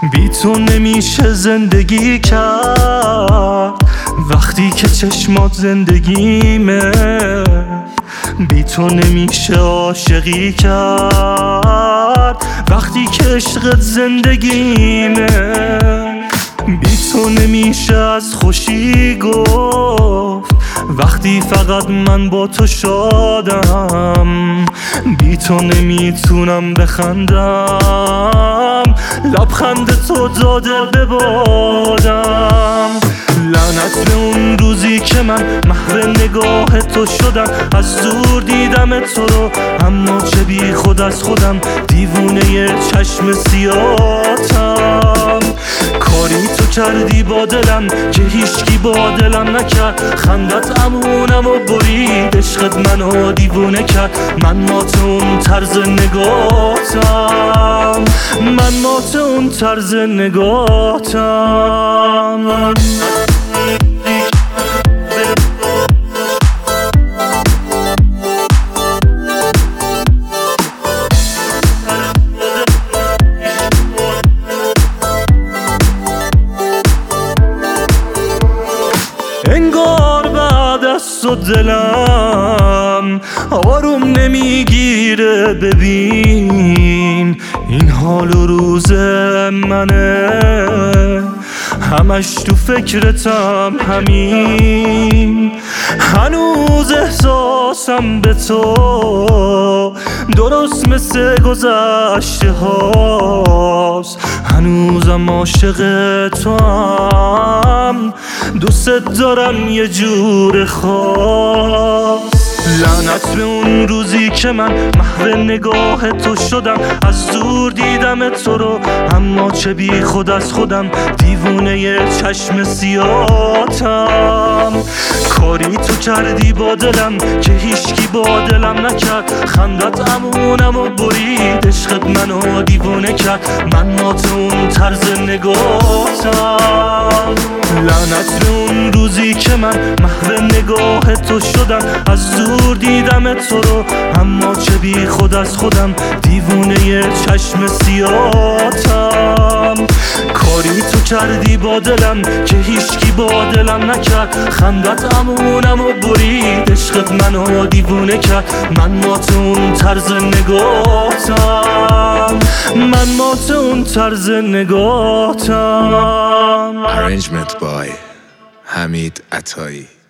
بی تو نمیشه زندگی کرد وقتی که چشمات زندگیمه، بی تو نمیشه عاشقی کرد وقتی که عشقت زندگیمه، بی تو نمیشه از خوشی گفت وقتی فقط من با تو شادم، بی تو نمیتونم بخندم لبخند تو داده ببادم. لعنت به اون روزی که من محو نگاه تو شدم، از دور دیدم تو رو اما چه بی خود از خودم، دیوونه چشم سیاتم. کاری تو کردی با دلم که هیچکی با دلم نکرد، خندت امونم و برید عشقت منو دیوونه کرد. من مات اون طرز نگاهتم، من مات اون طرز نگاهتم. انگار بعد از تو دلم آروم نمیگیره، ببین این حال و روز منه، همش تو فکرتم همین. هنوز احساسم به تو درست مثل گذشته هاست، هنوزم عاشق تو هم، دوست دارم یه جور خاص. لعنت به اون روزی که من محو نگاه تو شدم، از دور دیدم تو رو اما چه بی خود از خودم، دیوونه چشم سیاتم. کاری تو کردی با دلم که هیچکی با دلم نکرد، خندت امونم و برید عشقت منو دیوونه کرد. من مات اون طرز نگاهتم، لعنت به اون روزی که من محو نگاه تو شدم، از دور دیدم تو رو اما چه بی خود از خودم، دیوونه چشم سیاتم. کاری تو کردی با دلم که هیچکی با دلم نکرد، خندت امونم و برید عشقت منو دیوونه کرد. من مات اون طرز نگاهتم، من مات اون طرز نگاهتم. Arrangement by Hamid Atai.